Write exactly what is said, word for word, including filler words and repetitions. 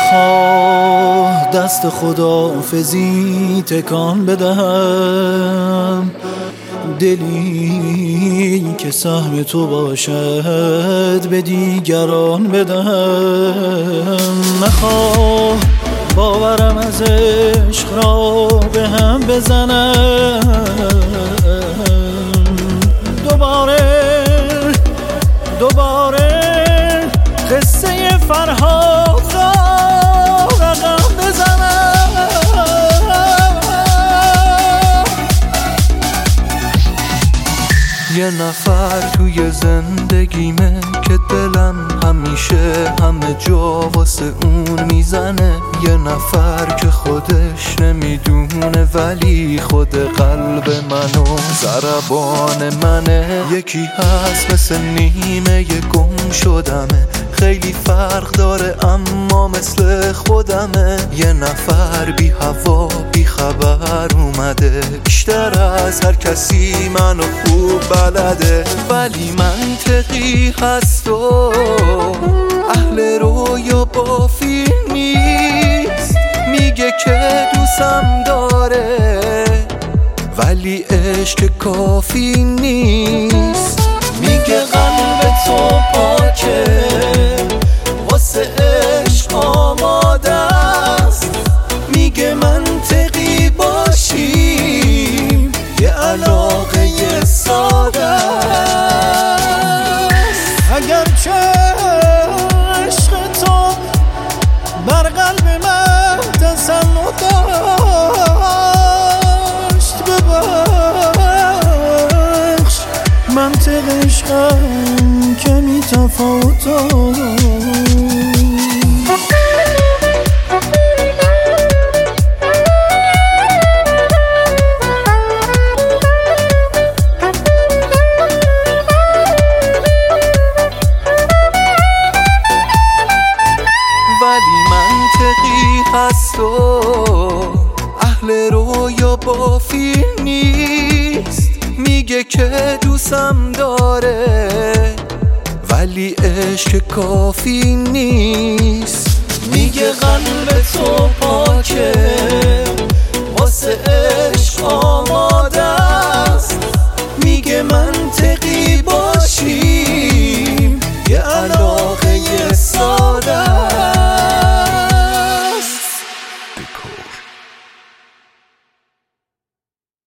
نخواه دست خداحافظی تکان بدهم، دلی که سهم تو باشد به دیگران بدهم. نخواه باورم از عشق را به هم بزنم، دوباره دوباره قصه فرهاد را رقم بزنم. یه نفر توی زندگیمه که دلم همیشه همه جا واسه اون میزنه، یه نفر که خودش نمیدونه ولی خود قلب منو ضربان منه. یکی هست مثل نیمه گم شدمه، خیلی فرق داره اما مثل خودمه. یه نفر بی هوا بی خبر اومده، بیشتر از هر کسی منو خوب بلده، ولی منطقی هست و اهل رویا بافی نیست. میگه که دوستم داره ولی عشق کافی نیست. میگه قلب تو پاکه واسه عشق آماده است. میگه منطقی باشیم یه علاقه یه ساده است. اگرچه عشق تو بر قلب من تسلط داشت، ببخش منطق عشقم کمی تفاوت داشت. ولی منطقی هست و اهل رویا بافی نیست. میگه که دوستم داره ولی عشق کافی نیست. میگه قلب تو پاکه واسه عشق آماده است. میگه منطقی باشیم یه علاقه یه ساده است.